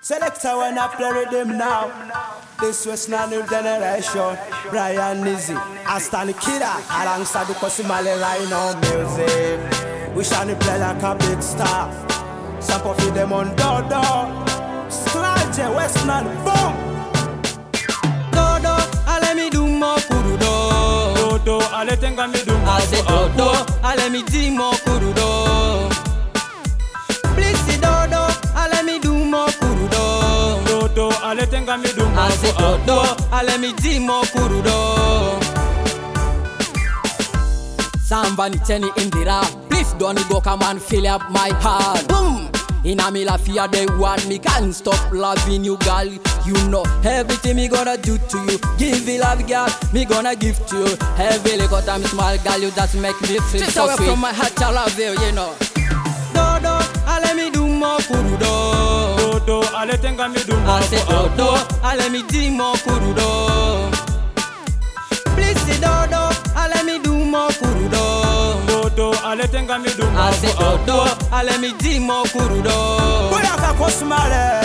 Selector when I play with them now. This was not new generation. Brian Nizzy, Aston Killer, alongside the Cosimale Rhino music. We shall play like a big star. Sample feed them on Dodo. Scratch Westman, boom. Dodo, ale mi do mo kurudo. Dodo, ale tenga mi do mo. I say Dodo, ale mi di mo kurudo. Please Dodo, ale mi do mo kurudo. Dodo, ale tenga mi do mo. I say Dodo, ale mi di mo kurudo. Somebody tell me Indira, please don't go come and fill up my heart. Boom! In a me la fear they want me can't stop loving you, girl. You know everything me gonna do to you. Give you love, girl, me gonna give to you. Every little time small, girl, you just make me feel so sweet. From my heart, I love you, you know. Dodo, ale mi do mo kurudo. Dodo, ale tenga mi do mo. I say Dodo, ale mi di mo kurudo. Please Dodo, ale mi do mo kurudo. Dodo, ale tenga mi do mo. I say Dodo, ale mi di mo kurudo. Buyaka Cosimale.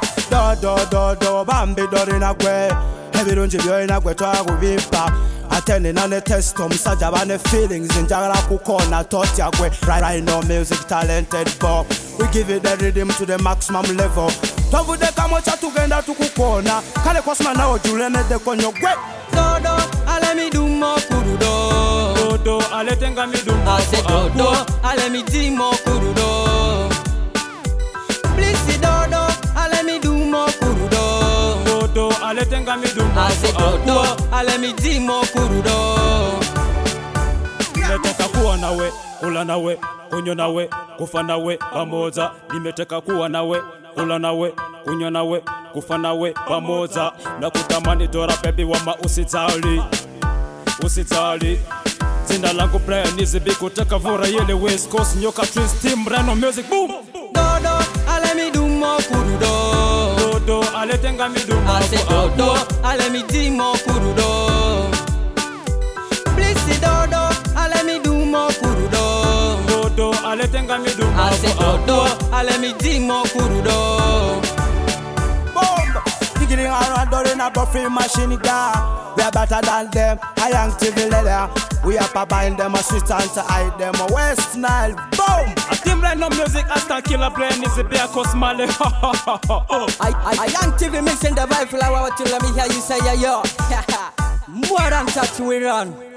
Dodo, bambi dori na gwe. Ebirungi byoyina gwe twakubimpa. Atene nane test omusajja bane feelings njagala kukona totya gwe. Rhino music talented boy. We give it the rhythm to the maximum level. Tovude kamocha tugenda tukukona. Kale Cosimale nawo julene de konyo gwe. Dodo, ale mi do mo kurudo. Dodo, ale tenga mi do mo. I say Dodo, ale mi di mo kurudo. Please Dodo, ale mi do mo kurudo. Dodo, ale tenga mi do mo. I say Dodo, ale mi di mo kurudo. Nimetaka kuwa nawe, kula nawe, kunywa nawe, kufa nawe pamoja. Nimetaka kuwa nawe, kula nawe, kunywa nawe, kufa nawe pamoja. Na kutamani dora baby wama usitali. Usitali. Jina langu Brian Nizzy kutaka vura yele West Coast Nyoka Twins Team Rhino Music boom. Dodo, ale mi do mo kurudo. Dodo, ale tenga mi do mo. I say Dodo, ale mi di mo kurudo. Please Dodo, ale mi do mo kurudo. Dodo, ale tenga mi do mo. I say Dodo, ale mi di mo kurudo. Boom! Digging around during a buffet machine gun. We are better than them, a young TV leather. We are behind them, a sweet and to hide them, a West Nile. Boom! A team Rhino Music, Aston Killer, Brian Nizzy, Cosimale. I young TV mixing the vibe flower till let me hear you say yo. More than that we run.